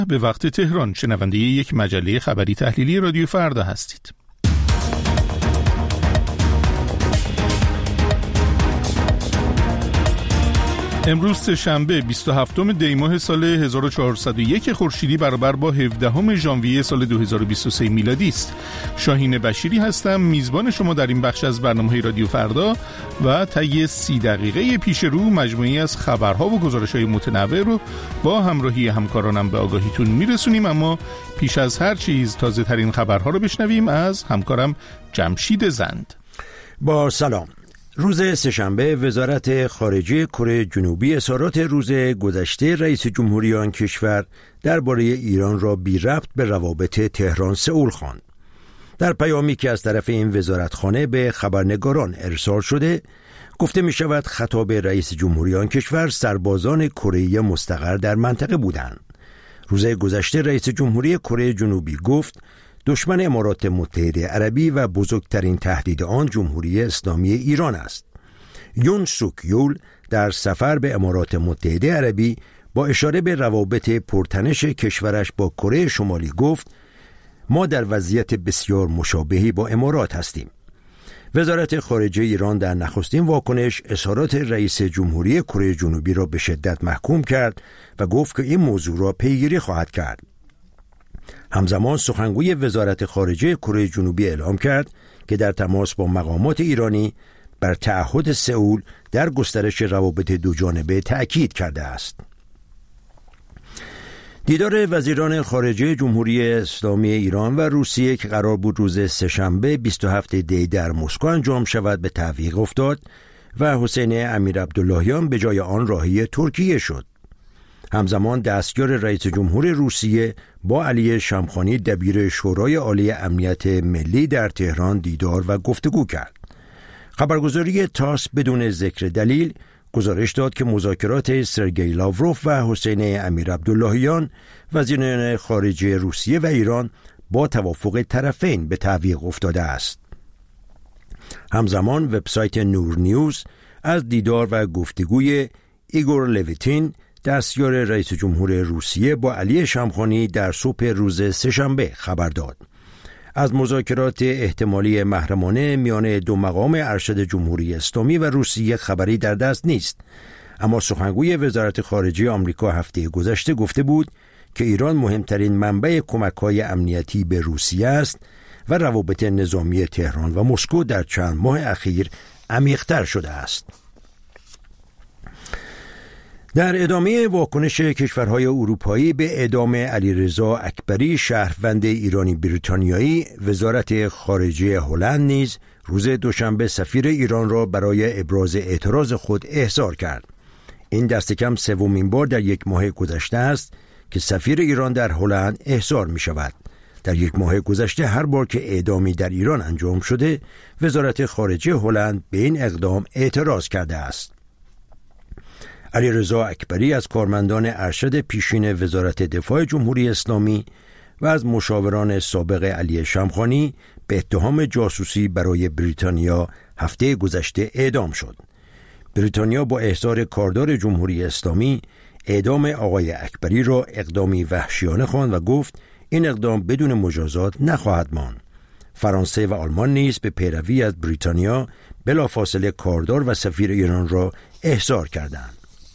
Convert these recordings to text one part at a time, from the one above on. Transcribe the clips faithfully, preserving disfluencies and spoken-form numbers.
به وقت تهران، شنونده یک مجله خبری تحلیلی رادیو فردا هستید. امروز سه‌شنبه بیست و هفتم دی ماه سال هزار و چهارصد و یک خورشیدی برابر با هفدهم ژانویه سال دو هزار و بیست و سه میلادی است. شاهین بشیری هستم، میزبان شما در این بخش از برنامه رادیو فردا و طی سی دقیقه پیش رو مجموعی از خبرها و گزارش‌های متنوع رو با همراهی همکارانم به آگاهیتون میرسونیم. اما پیش از هر چیز تازه ترین خبرها رو بشنویم از همکارم جمشید زند. با سلام. روز سه‌شنبه وزارت خارجه کره جنوبی اظهارات روز گذشته رئیس جمهوری آن کشور درباره ایران را بی ربط به روابط تهران سئول خواند. در پیامی که از طرف این وزارتخانه به خبرنگاران ارسال شده گفته می شود خطاب رئیس جمهوری آن کشور سربازان کره مستقر در منطقه بودند. روز گذشته رئیس جمهوری کره جنوبی گفت دشمن امارات متحده عربی و بزرگترین تهدید آن جمهوری اسلامی ایران است. یون سوک یول در سفر به امارات متحده عربی با اشاره به روابط پرتنش کشورش با کره شمالی گفت ما در وضعیت بسیار مشابهی با امارات هستیم. وزارت خارجه ایران در نخستین واکنش اظهارات رئیس جمهوری کره جنوبی را به شدت محکوم کرد و گفت که این موضوع را پیگیری خواهد کرد. همزمان سخنگوی وزارت خارجه کره جنوبی اعلام کرد که در تماس با مقامات ایرانی بر تعهد سئول در گسترش روابط دوجانبه تأکید کرده است. دیدار وزیران خارجه جمهوری اسلامی ایران و روسیه که قرار بود روز سه‌شنبه بیست و هفتم دی در مسکو انجام شود به تعویق افتاد و حسین امیرعبداللهیان به جای آن راهی ترکیه شد. همزمان دستیار رئیس جمهور روسیه با علی شمخانی دبیر شورای عالی امنیت ملی در تهران دیدار و گفتگو کرد. خبرگزاری تاس بدون ذکر دلیل گزارش داد که مذاکرات سرگئی لاوروف و حسین امیرعبداللهیان وزیران خارجه روسیه و ایران با توافق طرفین به تعویق افتاده است. همزمان وبسایت نور نیوز از دیدار و گفتگوی ایگور لویتین دستیار رئیس جمهور روسیه با علی شمخانی در صبح روز سه‌شنبه خبر داد. از مذاکرات احتمالی محرمانه میان دو مقام ارشد جمهوری اسلامی و روسیه خبری در دست نیست، اما سخنگوی وزارت خارجه آمریکا هفته گذشته گفته بود که ایران مهمترین منبع کمک‌های امنیتی به روسیه است و روابط نظامی تهران و مسکو در چند ماه اخیر عمیق‌تر شده است. در ادامه واکنش کشورهای اروپایی به اعدام علیرضا اکبری شهروند ایرانی بریتانیایی، وزارت خارجه هلند نیز روز دوشنبه سفیر ایران را برای ابراز اعتراض خود احضار کرد. این دست کم سومین بار در یک ماه گذشته است که سفیر ایران در هلند احضار می شود. در یک ماه گذشته هر بار که اعدامی در ایران انجام شده، وزارت خارجه هلند به این اقدام اعتراض کرده است. علیرضا اکبری از کارمندان ارشد پیشین وزارت دفاع جمهوری اسلامی و از مشاوران سابق علی شمخانی به اتهام جاسوسی برای بریتانیا هفته گذشته اعدام شد. بریتانیا با احضار کاردار جمهوری اسلامی اعدام آقای اکبری را اقدامی وحشیانه خواند و گفت این اقدام بدون مجازات نخواهد ماند. فرانسه و آلمان نیز به پیروی از بریتانیا بلافاصله کاردار و سفیر ایران را احضار کردند.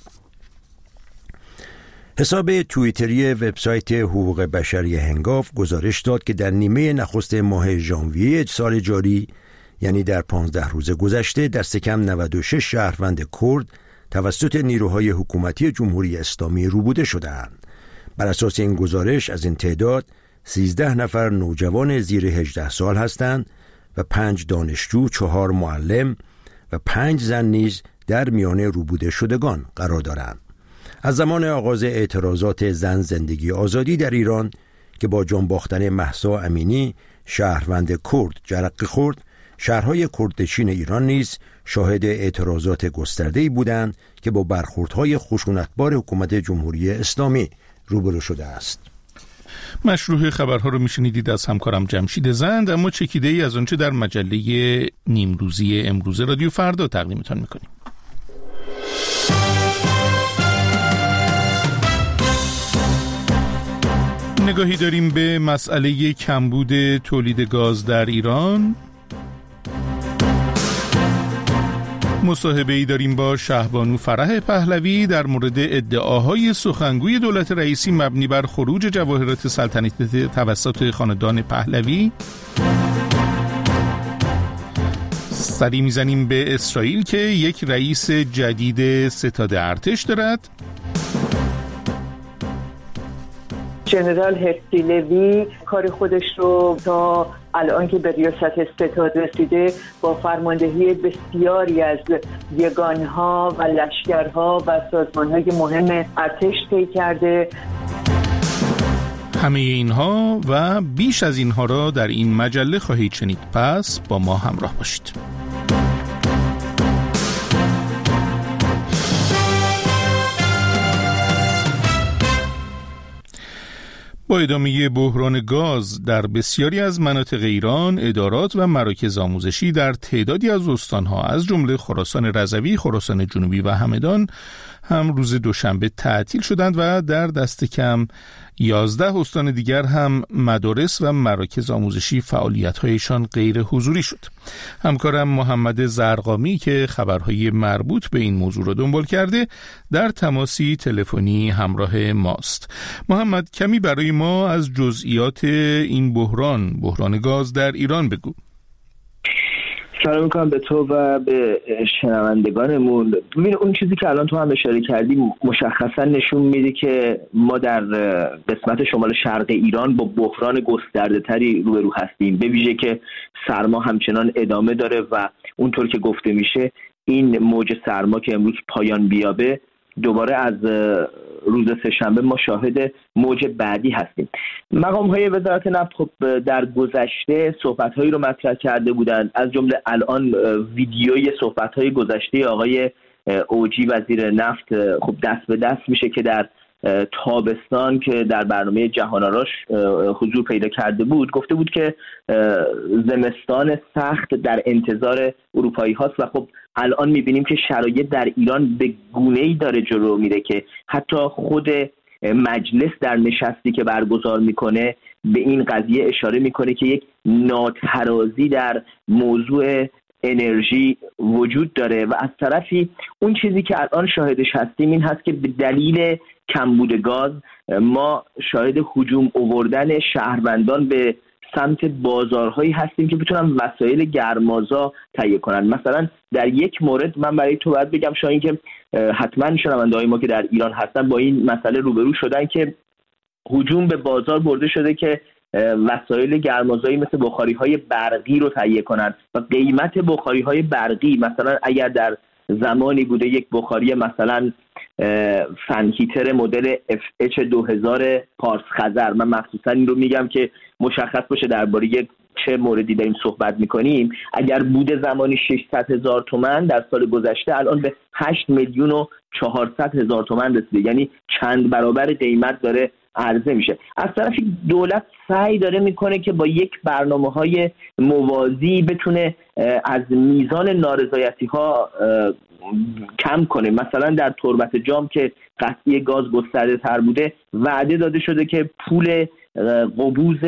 حساب توییتری وبسایت حقوق بشری هنگاف گزارش داد که در نیمه نخست ماه ژانویه سال جاری، یعنی در پانزده روز گذشته، دست کم نود و شش شهروند کرد توسط نیروهای حکومتی جمهوری اسلامی روبوده شدند. بر اساس این گزارش از این تعداد سیزده نفر نوجوان زیر هجده سال هستند و پنج دانشجو، چهار معلم و پنج زن نیز در میان روبوده شدگان قرار دارند. از زمان آغاز اعتراضات زن زندگی آزادی در ایران که با جان باختن مهسا امینی شهروند کرد جرقه خورد، شهرهای کردنشین ایران نیز شاهد اعتراضات گسترده‌ای بودند که با برخوردهای خشونتبار حکومت جمهوری اسلامی روبرو شده است. مشروع خبرها رو میشنیدید از همکارم جمشید زند، اما چکیده ای از آنچه در مجله نیمروزی امروز رادیو فردا تقدیمتان میکنیم. نگاهی داریم به مسئله کمبود تولید گاز در ایران. مصاحبه‌ای داریم با شهبانو فرح پهلوی در مورد ادعاهای سخنگوی دولت رئیسی مبنی بر خروج جواهرات سلطنتی توسط خاندان پهلوی. سری میزنیم به اسرائیل که یک رئیس جدید ستاد ارتش دارد. جنرال هرسی لوی کار خودش رو تا الان که به ریاست ستاد رسیده با فرماندهی بسیاری از یگانها و لشکرها و سازمانهای مهم ارتش طی کرده. همه اینها و بیش از اینها را در این مجله خواهید شنید، پس با ما همراه باشید. با ادامه بحران گاز در بسیاری از مناطق ایران، ادارات و مراکز آموزشی در تعدادی از استانها از جمله خراسان رضوی، خراسان جنوبی و همدان هم روز دوشنبه تعطیل شدند و در دست کم یازده استان دیگر هم مدارس و مراکز آموزشی فعالیت‌هایشان غیر حضوری شد. همکارم محمد زرقامی که خبرهای مربوط به این موضوع را دنبال کرده در تماسی تلفنی همراه ماست. محمد، کمی برای ما از جزئیات این بحران، بحران گاز در ایران بگو. سلام میکنم به تو و به شنوندگانمون. ببین، اون چیزی که الان تو هم اشاره کردی مشخصا نشون میده که ما در قسمت شمال شرق ایران با بحران گسترده تری روبرو هستیم، به ویژه که سرما همچنان ادامه داره و اونطور که گفته میشه این موج سرما که امروز پایان بیابه دوباره از روز سه‌شنبه ما شاهد موج بعدی هستیم. مقام‌های وزارت نفت خب در گذشته صحبت‌هایی رو مطرح کرده بودند، از جمله الان ویدیوی صحبت‌های گذشته آقای اوجی وزیر نفت خب دست به دست میشه که در تابستان که در برنامه جهان آراش حضور پیدا کرده بود گفته بود که زمستان سخت در انتظار اروپایی هاست و خب الان میبینیم که شرایط در ایران به گونه‌ای داره جلو میره که حتی خود مجلس در نشستی که برگزار میکنه به این قضیه اشاره میکنه که یک ناترازی در موضوع انرژی وجود داره و از طرفی اون چیزی که الان شاهدش هستیم این هست که به دلیل کمبود گاز ما شاهد هجوم آوردن شهروندان به سمت بازارهایی هستیم که بتونن وسایل گرمازا تهیه کنن. مثلا در یک مورد من برای تو باید بگم شاید که حتما شنونده‌های ما که در ایران هستن با این مسئله روبرو شدن که هجوم به بازار برده شده که وسایل گرمازایی مثل بخاری‌های برقی رو تهیه کنن و قیمت بخاری‌های برقی مثلا اگر در زمانی بوده یک بخاری مثلا فن هیتر مدل اف اچ دو هزار پارس خزر، من مخصوصا این رو میگم که مشخص باشه درباره چه موردی داریم صحبت میکنیم، اگر بوده زمانی ششصد هزار تومان در سال گذشته الان به هشت میلیون و چهارصد هزار تومان رسیده، یعنی چند برابر قیمت داره عرضه میشه. از طرفی دولت سعی داره میکنه که با یک برنامه‌های موازی بتونه از میزان نارضایتی ها کم کنه. مثلا در تربت جام که قطعی گاز گسترده تر بوده وعده داده شده که پول قبوز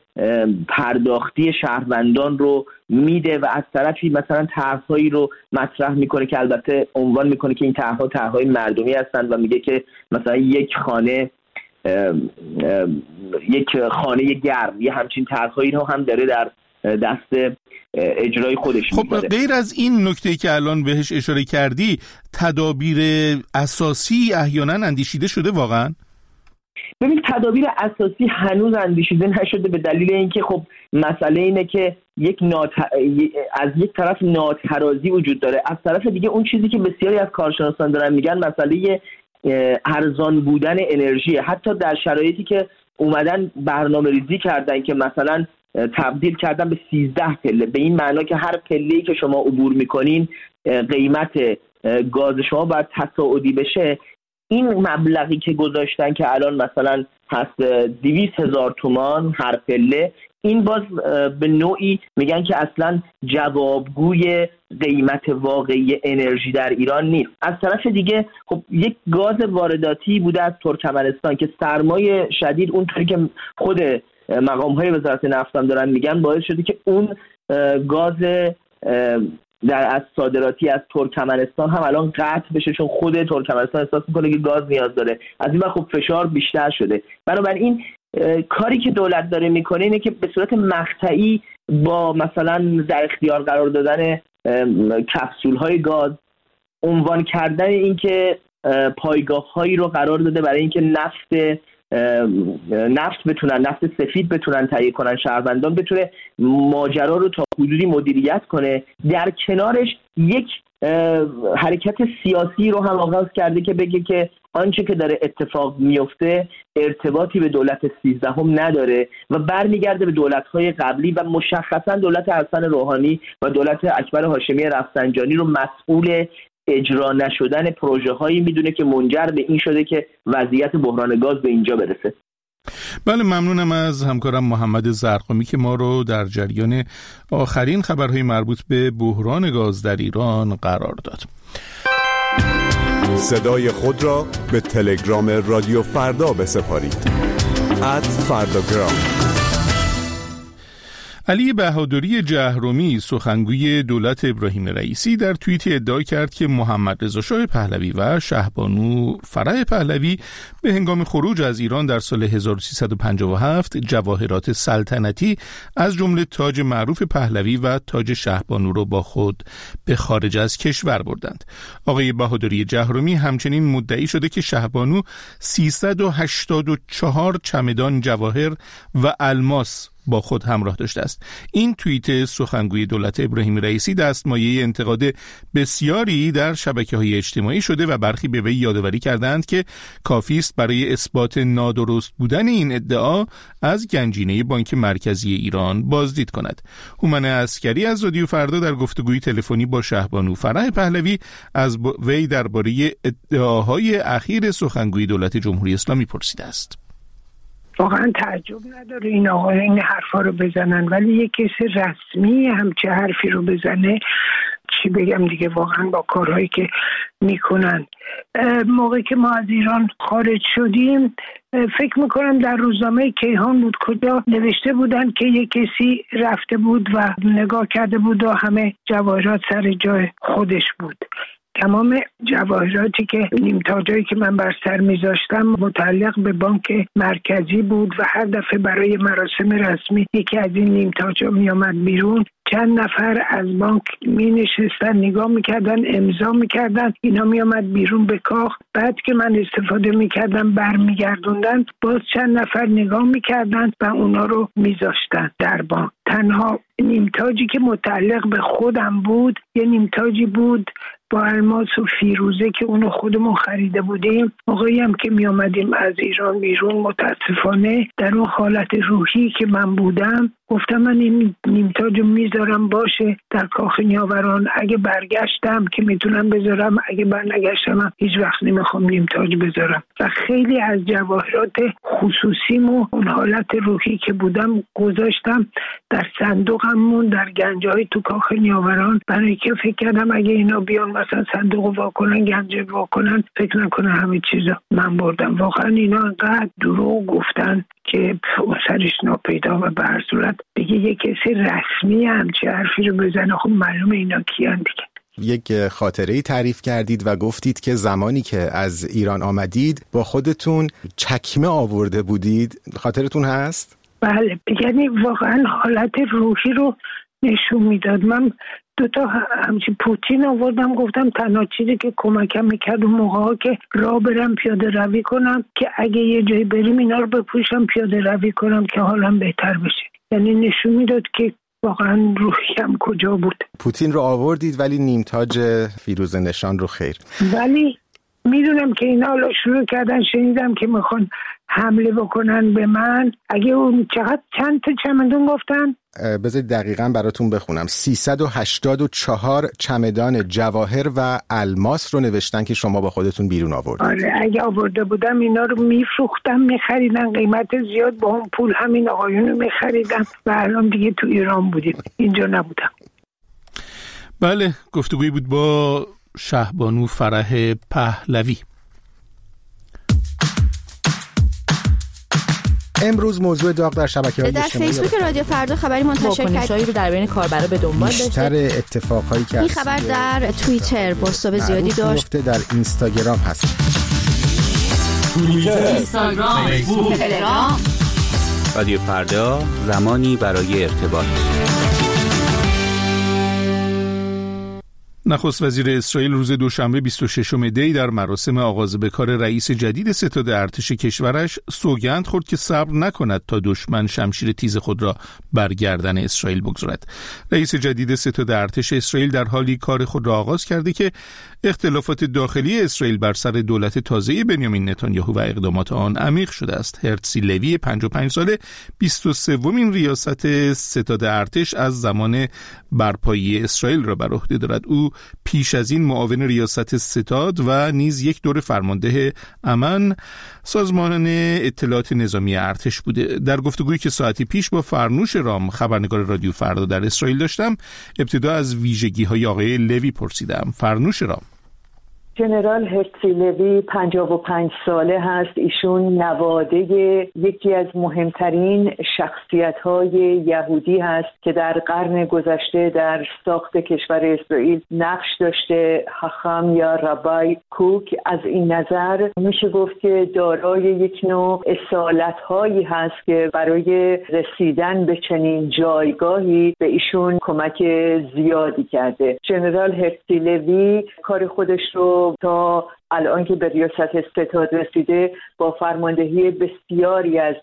پرداختی شهروندان رو میده و از طرفی مثلا طرح‌هایی رو مطرح میکنه که البته عنوان میکنه که این طرح‌ها طرح‌های مردمی هستند و میگه که مثلا یک خانه ام ام یک خانه گرم یه همچین طرح‌هایی رو هم داره در دست اجرای خودش. خب غیر از این نکته‌ای که الان بهش اشاره کردی، تدابیر اساسی احیانا اندیشیده شده واقعا؟ ببین، تدابیر اساسی هنوز اندیشیده نشده به دلیل اینکه خب مسئله اینه که یک نات... از یک طرف ناترازی وجود داره، از طرف دیگه اون چیزی که بسیاری از کارشناسان دارن میگن مسئله ارزان بودن انرژی. حتی در شرایطی که اومدن برنامه ریزی کردن که مثلا تبدیل کردن به سیزده پله، به این معنا که هر پله‌ای که شما عبور میکنین قیمت گاز شما باید تصاعدی بشه. این مبلغی که گذاشتن که الان مثلا هست دویست هزار تومان هر پله، این باز به نوعی میگن که اصلا جوابگوی قیمت واقعی انرژی در ایران نیست. از طرف دیگه خب یک گاز وارداتی بوده از ترکمنستان که سرمایه شدید اونطوری که خود مقام‌های وزارت نفت هم دارن میگن باعث شده که اون گاز در از صادراتی از ترکمنستان هم الان قطع بشه، چون خود ترکمنستان احساس میکنه که گاز نیاز داره. از این خب فشار بیشتر شده. بنابراین کاری که دولت داره میکنه اینه که به صورت مقطعی با مثلا در اختیار قرار دادن کپسول های گاز، عنوان کردن این که پایگاه هایی رو قرار داده برای اینکه نفت نفت بتونن نفت سفید بتونن تهیه کنن، شهروندان بتونه ماجرا رو تا حدودی مدیریت کنه. در کنارش یک حرکت سیاسی رو هم آغاز کرده که بگه که آنچه که داره اتفاق میفته ارتباطی به دولت سیزدهم نداره و برمیگرده به دولت‌های قبلی و مشخصا دولت حسن روحانی و دولت اکبر هاشمی رفسنجانی رو مسئول اجرا نشدن پروژه هایی میدونه که منجر به این شده که وضعیت بحران گاز به اینجا برسه. بله، ممنونم از همکارم محمد زرقامی که ما رو در جریان آخرین خبرهای مربوط به بحران گاز در ایران قرار داد. صدای خود را به تلگرام رادیو فردا بسپارید. ات فرداگرام. علی بهادری جهرومی، سخنگوی دولت ابراهیم رئیسی، در توییتی ادعا کرد که محمد رضا شاه پهلوی و شهبانو فرح پهلوی به هنگام خروج از ایران در سال هزار و سیصد و پنجاه و هفت جواهرات سلطنتی از جمله تاج معروف پهلوی و تاج شهبانو را با خود به خارج از کشور بردند. آقای بهادری جهرومی همچنین مدعی شده که شهبانو سیصد و هشتاد و چهار چمدان جواهر و الماس با خود همراه داشته است. این توییت سخنگوی دولت ابراهیم رئیسی دستمایه انتقاد بسیاری در شبکه‌های اجتماعی شده و برخی به وی یادآوری کردند که کافی است برای اثبات نادرست بودن این ادعا از گنجینه بانک مرکزی ایران بازدید کند. هومن عسکری از رادیو فردا در گفتگوی تلفنی با شهبانو فرح پهلوی از وی درباره ادعاهای اخیر سخنگوی دولت جمهوری اسلامی پرسیده است. واقعا تعجب نداره این آقا این حرفا رو بزنن، ولی یک کسی رسمی همچه حرفی رو بزنه، چی بگم دیگه، واقعا با کارهایی که میکنن. موقعی که ما از ایران خارج شدیم فکر میکنم در روزنامه کیهان بود کجا نوشته بودن که یک کسی رفته بود و نگاه کرده بود و همه جواهرات سر جای خودش بود. تمام جواهراتی که نیمتاجایی که من بر سر میذاشتم متعلق به بانک مرکزی بود و هر دفعه برای مراسم رسمی یکی از این نیمتاجا میامد بیرون، چند نفر از بانک می نشستن نگاه میکردن، امضا میکردن، اینا میامد بیرون به کاخ. بعد که من استفاده میکردم برمیگردوندن، باز چند نفر نگاه میکردن و اونا رو میذاشتن در بانک. تنها نیمتاجی که متعلق به خودم بود یه نیمتاجی بود با الماس و فیروزه که اونو خودمون خریده بودیم. موقعی هم که می آمدیم از ایران بیرون، متاسفانه در اون حالت روحی که من بودم گفتم من این نیمتاجو میذارم باشه در کاخ نیاوران، اگه برگشتم که میتونم بذارم، اگه برنگشتم هیچ وقت نمیخوام نیمتاج بذارم. و خیلی از جواهرات خصوصیمو اون حالت روحی که بودم گذاشتم در صندوقمون در گنجای تو کاخ نیاوران، برای که فکر کردم اگه اینا بیان مثلا صندوق واکنن، گنج واکنن، فکر نکنن همه چیزا من بردم. واقعا اینا انقدر دروغ گفتن که سرش ناپیدا و به هر صورت دیگه یک کسی رسمی همچه حرفی رو بزنه، خب معلومه اینا کیان دیگه. یک خاطره‌ای تعریف کردید و گفتید که زمانی که از ایران آمدید با خودتون چکمه آورده بودید، خاطرتون هست؟ بله، یعنی واقعا حالت روحی رو نشون میداد. من دوتا همچی پوتین آوردم، گفتم تنها چیزی که کمکم میکرد اون موقعا که راه برم پیاده روی کنم که اگه یه جایی بریم اینا رو بپوشم پیاده روی کنم که حالم بهتر بشه. یعنی نشون میداد که واقعا روحیم کجا بود. پوتین رو آوردید ولی نیمتاج فیروزه نشان رو خیر. ولی میدونم که اینا حالا شروع کردن، شنیدم که میخوان حمله بکنن به من. اگه اون چقدر چند تا چمدون گفتن؟ بذارید دقیقاً براتون بخونم. سیصد و هشتاد و چهار چمدان جواهر و الماس رو نوشتن که شما با خودتون بیرون آوردید. آره اگه آورده بودم اینا رو میفروختم، میخریدن قیمت زیاد، با اون پول همین آقایون رو میخریدم و الان دیگه تو ایران بودیم، اینجا نبودم. بله، گفتگویی بود با شهبانو فرح پهلوی. امروز موضوع داغ در شبکه‌های اجتماعی در فیسبوک رادیو فردا خبری منتشر کرد رو در بین کاربرا به دنبال داشته. بیشتر اتفاقایی که این خبر در توییتر پست‌های زیادی داشت. در اینستاگرام هست. توییتر، اینستاگرام، فیسبوک، تلگرام. رادیو فردا، زمانی برای ارتباط. نخست وزیر اسرائیل روز دوشنبه بیست و ششم دی در مراسم آغاز به کار رئیس جدید ستاد ارتش کشورش سوگند خورد که صبر نکند تا دشمن شمشیر تیز خود را بر گردن اسرائیل بگذارد. رئیس جدید ستاد ارتش اسرائیل در حالی کار خود را آغاز کرده که اختلافات داخلی اسرائیل بر سر دولت تازه بنیامین نتانیاهو و اقدامات آن عمیق شده است. هرتزی لوی پنجاه و پنج ساله بیست و سومین ریاست ستاد ارتش از زمان برپایی اسرائیل را بر عهده دارد. او پیش از این معاون ریاست ستاد و نیز یک دور فرمانده امن سازمان اطلاعات نظامی ارتش بوده. در گفتگویی که ساعتی پیش با فرنوش رام خبرنگار رادیو فردا در اسرائیل داشتم، ابتدا از ویژگی‌های آقای لوی پرسیدم. فرنوش رام: ژنرال هرتزی لوی پنجاه و پنج ساله هست. ایشون نواده یکی از مهمترین شخصیت‌های یهودی هست که در قرن گذشته در ساخت کشور اسرائیل نقش داشته. حاخام یا ربای کوک از این نظر میشه گفت که دارای یک نوع اصالت‌هایی هست که برای رسیدن به چنین جایگاهی به ایشون کمک زیادی کرده. ژنرال هرتزی لوی کار خودش رو تا الان که به ریاست ستاد رسیده با فرماندهی بسیاری از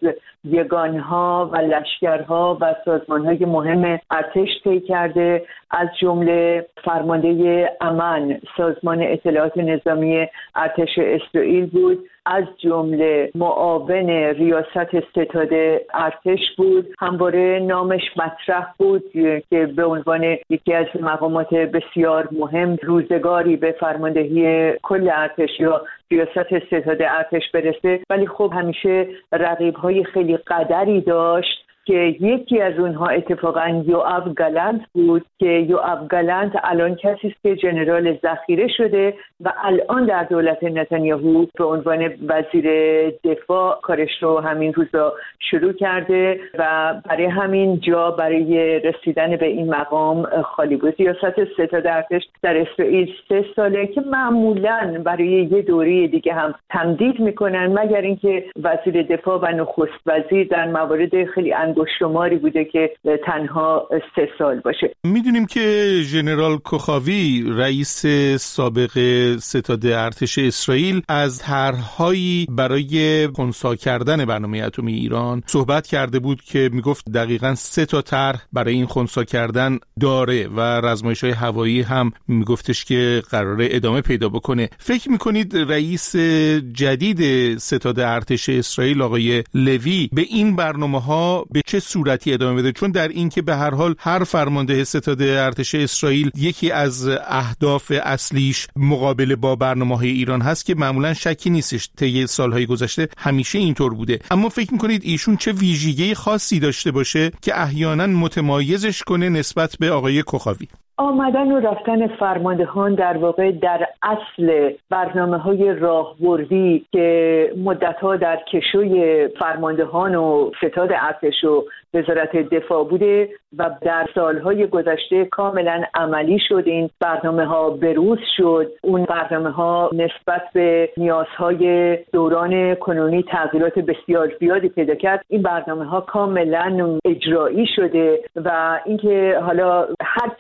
یگانها و لشکرها و سازمانهای مهم ارتش طی کرده، از جمله فرمانده امن سازمان اطلاعات نظامی ارتش اسرائیل بود، از جمله معاون ریاست ستاد ارتش بود. همواره نامش مطرح بود که به عنوان یکی از مقامات بسیار مهم روزگاری به فرماندهی کل ارتش یا ریاست ستاد ارتش برسه، ولی خب همیشه رقیب‌های خیلی قدری داشت که یکی از اونها اتفاقاً یوآف گالنت بود که یوآف گالنت الان کسی است که ژنرال ذخیره شده و الان در دولت نتانیاهو به عنوان وزیر دفاع کارش رو همین روزا شروع کرده و برای همین جا برای رسیدن به این مقام خالی بود. ریاست ستاد ارتش در اسرائیل سه ساله که معمولاً برای یه دوره دیگه هم تمدید میکنن، مگر اینکه وزیر دفاع و نخست وزیر در موارد خیلی انگشتشماری بوده که تنها سه سال باشه. میدونیم که ژنرال کوخاوی رئیس سابق ستاد ارتش اسرائیل از طرح‌هایی برای خنثی کردن برنامه اتمی ایران صحبت کرده بود که میگفت دقیقاً سه تا طرح برای این خنثی کردن داره و رزمایش‌های هوایی هم میگفتش که قراره ادامه پیدا بکنه. فکر میکنید رئیس جدید ستاد ارتش اسرائیل آقای لوی به این برنامه‌ها به چه صورتی ادامه بده؟ چون در این که به هر حال هر فرمانده ستاد ارتش اسرائیل یکی از اهداف اصلیش مقابله با برنامه‌های ایران هست که معمولا شکی نیستش طی سالهای گذشته همیشه اینطور بوده، اما فکر می‌کنید ایشون چه ویژگی خاصی داشته باشه که احیانا متمایزش کنه نسبت به آقای کوخاوی؟ آمدن و رفتن فرماندهان در واقع در اصل برنامه‌های راهبردی که مدت‌ها در کشوی فرماندهان و ستاد ارتش و وزارت دفاع بوده و در سالهای گذشته کاملا عملی شد. این برنامه‌ها بروز شد. اون برنامه‌ها نسبت به نیازهای دوران کنونی تغییرات بسیار زیادی پیدا کرد. این برنامه‌ها کاملا اجرایی شده و اینکه حالا هر کس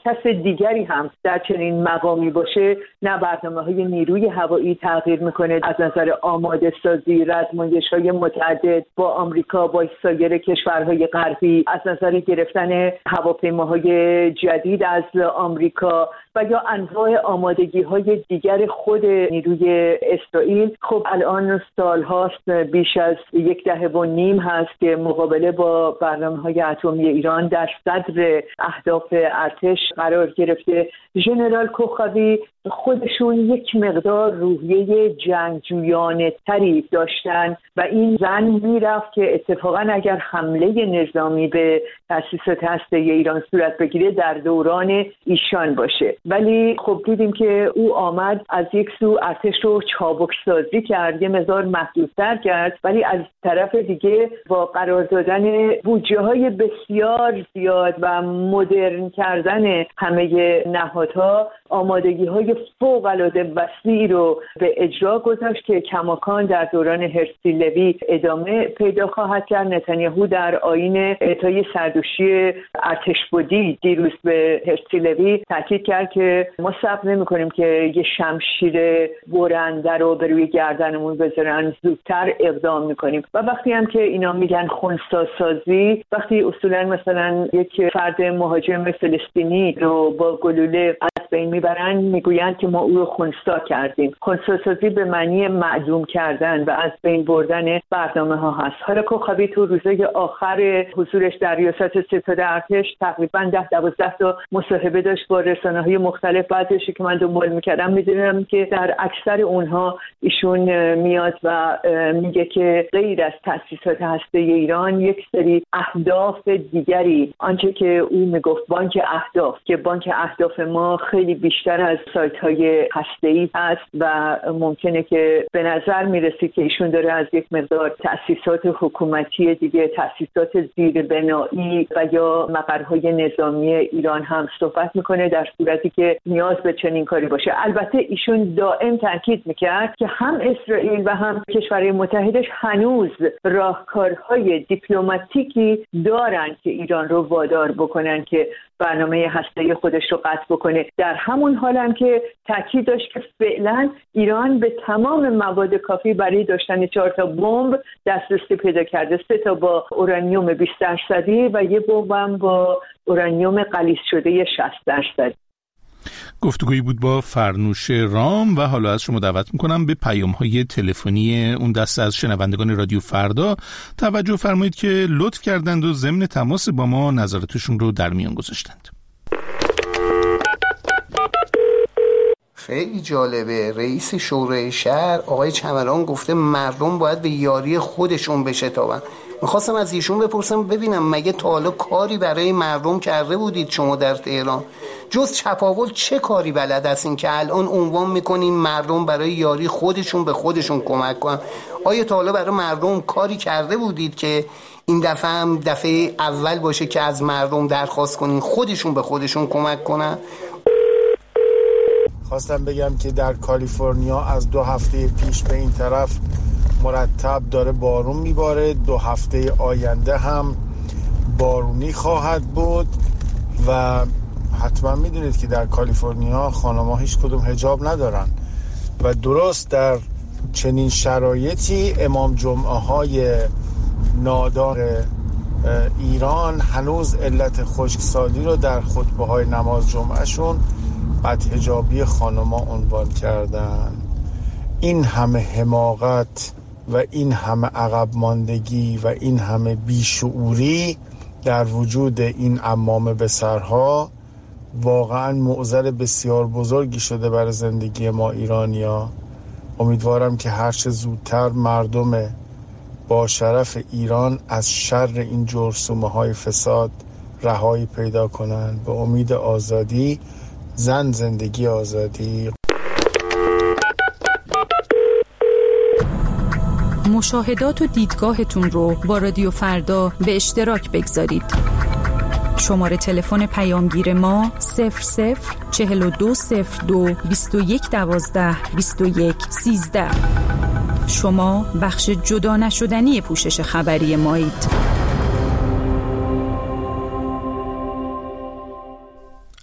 دیگری هم در چنین مقامی باشه، نه برنامه‌های نیروی هوایی تغییر میکنه از نظر آماده سازی، رزمایش‌های متعدد با آمریکا، با سایر کشورهای غربی، از نظر گرفتن هواپیماهای جدید از آمریکا و یا انواع آمادگی‌های دیگر خود نیروی اسرائیل. خب الان سال‌هاست، بیش از یک دهه و نیم هست که مقابله با برنامه‌های اتمی ایران در صدر اهداف ارتش قرار گرفته. ژنرال کوخاوی خودشون یک مقدار روحیه جنگجویانه تری داشتن و این زن میرفت که اتفاقا اگر حمله نظامی به تأسیسات هسته‌ای ایران صورت بگیره در دوران ایشان باشه. ولی خب دیدیم که او آمد از یک سو ارتش رو چابک سازی کرد، یه مقدار محدودتر کرد، ولی از طرف دیگه با قرار دادن بودجه های بسیار زیاد و مدرن کردن همه نهادها آمادگی های فوق العاده وسیعی رو به اجرا گذاشت که کماکان در دوران هرسی لوی ادامه پیدا خواهد کرد. نتانیاهو در آیین اعطای سردوشی ارتشبودی دیروز به هرسی لوی تاکید کرد که ما صبر نمی‌کنیم که یه شمشیر برنده رو به روی گردنمون بذارن، زودتر اقدام می‌کنیم. و وقتی هم که اینا میگن خنثی سازی، وقتی اصولا مثلا یک فرد مهاجم فلسطینی رو با گلوله از بین میبرن میگویند که ما او رو خنثی کردیم. خنثی سازی به معنی معدوم کردن و از بین بردن برنامه ها هست. حالا کوخاوی تو روزهای آخر حضورش در ریاست ستاد ارتش تقریبا ده دوازده تا مصاحبه داشت با رسانه‌های مختلف. بعضیش که من دنبال میکردم میدونم که در اکثر اونها ایشون میاد و میگه که غیر از تأسیسات هسته‌ای ایران یک سری اهداف دیگری، آنچه که او میگفت بانک اهداف، که بانک اهداف ما خیلی بیشتر از سایت‌های هسته‌ای هست و ممکنه که به نظر میرسه که ایشون داره از یک مقدار تأسیسات حکومتی دیگه، تأسیسات زیربنایی و یا مقرهای نظامی ایران هم صحبت میکنه، در صورتی که نیاز به چنین کاری باشه. البته ایشون دائم تاکید میکرد که هم اسرائیل و هم کشورهای متحدش هنوز راهکارهای دیپلماتیکی دارن که ایران رو وادار بکنن که برنامه هسته‌ای خودش رو قطع بکنه. در همون حال هم که تاکید داشت که فعلا ایران به تمام مواد کافی برای داشتن چهار تا بمب دسترسی پیدا کرده، سه تا با اورانیوم بیست درصدی و یه بمب هم با اورانیوم غلیظ شده شصت درصدی. گفتگویی بود با فرنوش رام و حالا از شما دعوت میکنم به پیام‌های تلفنی اون دسته از شنوندگان رادیو فردا توجه فرمایید که لطف کردند و ضمن تماس با ما نظراتشون رو در میان گذاشتند. خیلی جالبه. رئیس شورای شهر آقای چمران گفته مردم باید به یاری خودشون بشتابن. میخواستم از ایشون بپرسم ببینم مگه تا حالا کاری برای مردم کرده بودید شما در تهران؟ جز چپاول چه کاری بلد هستین که الان عنوان میکنین مردم برای یاری خودشون به خودشون کمک کنن؟ آیا تا حالا برای مردم کاری کرده بودید که این دفعه هم دفعه اول باشه که از مردم درخواست کنین خودشون به خودشون کمک کنن؟ خواستم بگم که در کالیفرنیا از دو هفته پیش به این طرف مرتب داره بارون میباره، دو هفته آینده هم بارونی خواهد بود و حتما میدونید که در کالیفرنیا خانم‌ها هیچ کدوم حجاب ندارن و درست در چنین شرایطی امام جمعه های نادار ایران هنوز علت خشکسالی رو در خطبه های نماز جمعهشون بدحجابی خانم‌ها عنوان کردن. این همه حماقت و این همه عقب ماندگی و این همه بیشعوری در وجود این عمامه به سرها واقعا معضل بسیار بزرگی شده برای زندگی ما ایرانیا. امیدوارم که هرچه زودتر مردم با شرف ایران از شر این جرثومه های فساد رهایی پیدا کنند. به امید آزادی، زن، زندگی، آزادی. مشاهدات و دیدگاهتون رو با رادیو فردا به اشتراک بگذارید. شماره تلفن پیامگیر ما صفر صفر چهل و دو صفر دو بیست و یک دوازده بیست و یک سیزده. شما بخش جدا نشدنی پوشش خبری مایید.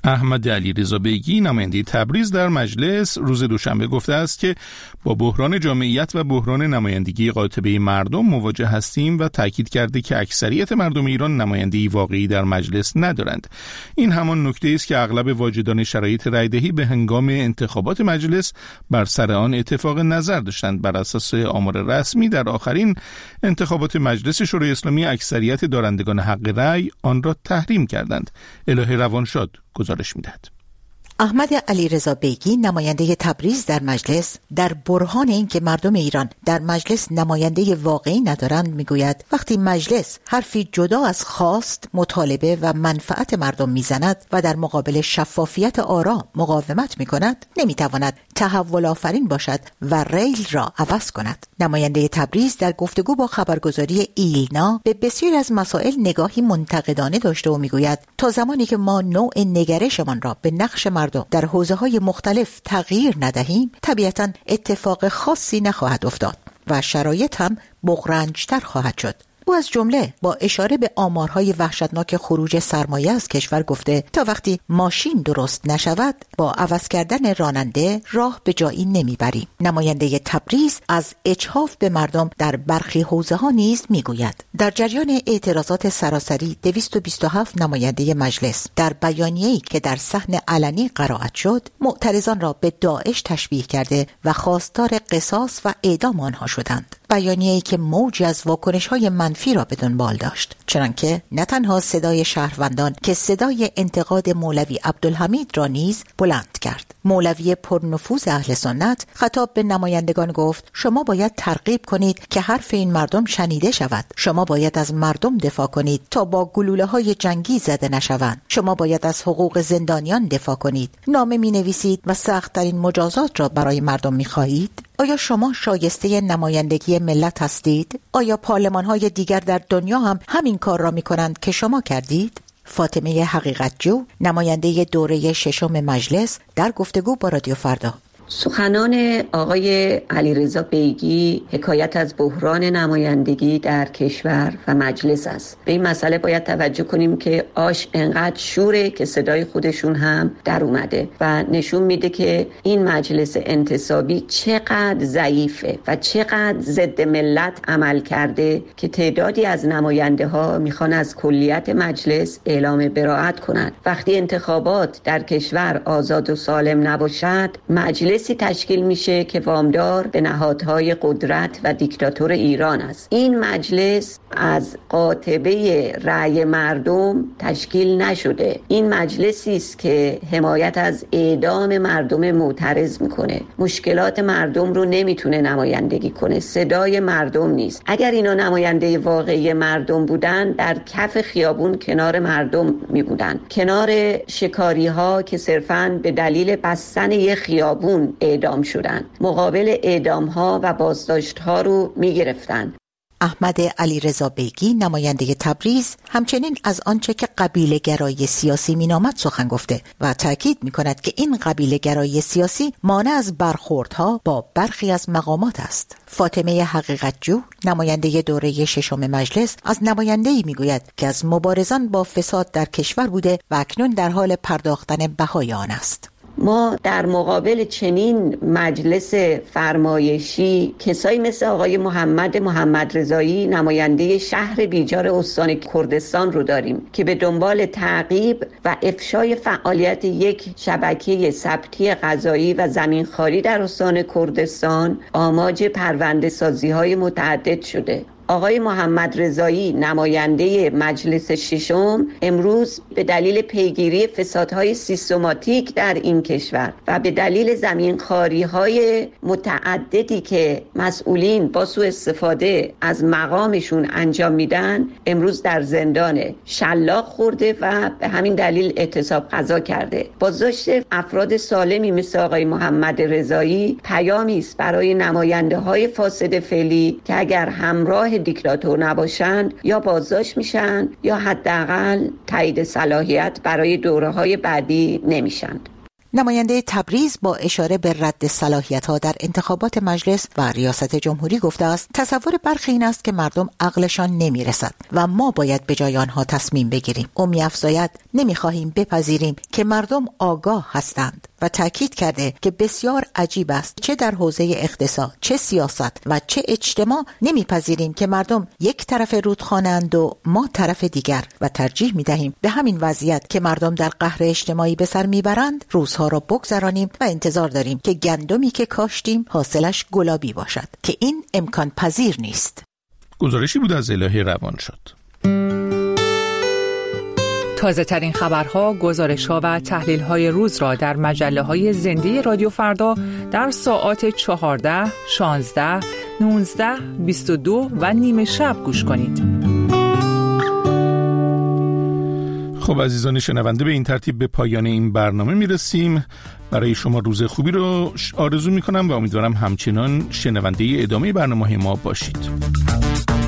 احمد علیرضا بیگی نماینده تبریز در مجلس روز دوشنبه گفته است که با بحران جامعیت و بحران نمایندگی قاطبه مردم مواجه هستیم و تاکید کرده که اکثریت مردم ایران نمایندگی واقعی در مجلس ندارند. این همان نکته است که اغلب واجدان شرایط رایدهی به هنگام انتخابات مجلس بر سر آن اتفاق نظر داشتند. بر اساس آمار رسمی در آخرین انتخابات مجلس شورای اسلامی اکثریت دارندگان حق رأی آن را تحریم کردند. الهه روانشاد گزارش می‌دهد. احمد علیرضا بیگی نماینده تبریز در مجلس در برهان این که مردم ایران در مجلس نماینده واقعی ندارند میگوید وقتی مجلس حرفی جدا از خواست، مطالبه و منفعت مردم میزند و در مقابل شفافیت آرا مقاومت میکند نمیتواند تحول آفرین باشد و ریل را عوض کند. نماینده تبریز در گفتگو با خبرگزاری ایلنا به بسیاری از مسائل نگاهی منتقدانه داشته و میگوید تا زمانی که ما نوع نگرشمان را به نقش مردم در حوزه‌های مختلف تغییر ندهیم طبیعتاً اتفاق خاصی نخواهد افتاد و شرایط هم بغرنج‌تر خواهد شد. او از جمله با اشاره به آمارهای وحشتناک خروج سرمایه از کشور گفته تا وقتی ماشین درست نشود با عوض کردن راننده راه به جایی نمیبریم. نماینده تبریز از اجحاف به مردم در برخی حوزه‌ها نیز میگوید. در جریان اعتراضات سراسری دویست و بیست و هفت نماینده مجلس در بیانیه‌ای که در صحن علنی قرائت شد معترضان را به داعش تشبیه کرده و خواستار قصاص و اعدام آنها شدند. بیانیه‌ای که موجی از واکنش‌های منفی را به دنبال داشت، چنانکه نه تنها صدای شهروندان که صدای انتقاد مولوی عبدالحمید را نیز بلند کرد. مولوی پرنفوذ اهل سنت خطاب به نمایندگان گفت شما باید ترغیب کنید که حرف این مردم شنیده شود. شما باید از مردم دفاع کنید تا با گلوله‌های جنگی زده نشوند. شما باید از حقوق زندانیان دفاع کنید. نامه می‌نویسید و سخت‌ترین مجازات را برای مردم می‌خواهید. آیا شما شایسته نمایندگی ملت هستید؟ آیا پارلمان‌های دیگر در دنیا هم همین کار را می‌کنند که شما کردید؟ فاطمه حقیقتجو نماینده دوره ششم مجلس در گفتگو با رادیو فردا. سخنان آقای علیرضا بیگی حکایت از بحران نمایندگی در کشور و مجلس است. به این مسئله باید توجه کنیم که آش انقدر شوره که صدای خودشون هم در اومده و نشون میده که این مجلس انتصابی چقدر ضعیفه و چقدر ضد ملت عمل کرده که تعدادی از نماینده ها میخوان از کلیت مجلس اعلام براءت کنند. وقتی انتخابات در کشور آزاد و سالم نباشد، مجلس تشکیل میشه که وامدار به نهادهای قدرت و دیکتاتور ایران است. این مجلس از قاطبه رأی مردم تشکیل نشده. این مجلسی است که حمایت از اعدام مردم معترض میکنه. مشکلات مردم رو نمیتونه نمایندگی کنه. صدای مردم نیست. اگر اینا نماینده واقعی مردم بودن در کف خیابون کنار مردم میبودن. کنار شکاری ها که صرفاً به دلیل بستن یه خیابون اعدام شدند. مقابل اعدام ها و بازداشت ها رو می گرفتن. احمد علیرضا بیگی نماینده تبریز همچنین از آنچه که قبیله گرایی سیاسی مینامد سخن گفته و تاکید می کند که این قبیله گرایی سیاسی مانع از برخوردها با برخی از مقامات است. فاطمه حقیقتجو نماینده دوره ششم مجلس از نماینده‌ای میگوید که از مبارزان با فساد در کشور بوده و اکنون در حال پرداختن بهای آن است. ما در مقابل چنین مجلس فرمایشی کسایی مثل آقای محمد محمد رضایی نماینده شهر بیجار استان کردستان رو داریم که به دنبال تعقیب و افشای فعالیت یک شبکه ثبتی قضایی و زمینخواری در استان کردستان آماج پرونده سازی های متعدد شده. آقای محمد رضایی نماینده مجلس ششم امروز به دلیل پیگیری فسادهای سیستماتیک در این کشور و به دلیل زمینخواری‌های متعددی که مسئولین با سوء استفاده از مقامشون انجام میدن امروز در زندان شلاق خورده و به همین دلیل اعتصاب قضا کرده. بازداشت افراد سالمی مثل آقای محمد رضایی پیامی است برای نماینده‌های فاسد فعلی که اگر همراه دیکتاتور نباشند یا بازداشت میشن یا حداقل تایید صلاحیت برای دوره‌های بعدی نمیشن. نماینده تبریز با اشاره به رد صلاحیت‌ها در انتخابات مجلس و ریاست جمهوری گفته است تصور برخی این است که مردم عقلشان نمیرسد و ما باید به جای آنها تصمیم بگیریم. او می‌افزاید نمی‌خواهیم بپذیریم که مردم آگاه هستند و تاکید کرده که بسیار عجیب است چه در حوزه اقتصاد، چه سیاست و چه اجتماع نمی‌پذیریم که مردم یک طرف رودخانه‌اند و ما طرف دیگر و ترجیح می‌دهیم به همین وضعیت که مردم در قهر اجتماعی به سر میبرند روزها را بگذرانیم و انتظار داریم که گندمی که کاشتیم حاصلش گلابی باشد که این امکان پذیر نیست. گزارشی بود از الهه روان شد. تازه ترین خبرها، گزارش‌ها و تحلیل‌های روز را در مجله‌های زنده رادیو فردا در ساعات چهارده، شانزده، نوزده، بیست و دو و نیمه شب گوش کنید. خب عزیزان شنونده، به این ترتیب به پایان این برنامه میرسیم. برای شما روز خوبی رو آرزو میکنم و امیدوارم همچنان شنونده ادامه برنامه ما باشید.